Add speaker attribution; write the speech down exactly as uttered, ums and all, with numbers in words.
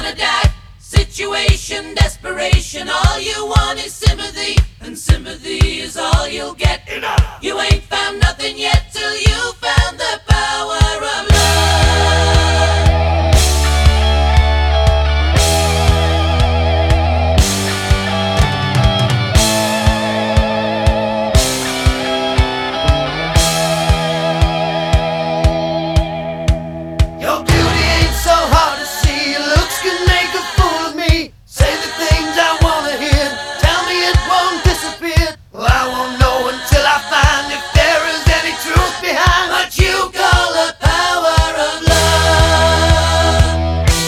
Speaker 1: wanna die. Situation, desperation, all you want is sympathy, and sympathy is all you'll get. Enough. You ain't found nothing yet till you found the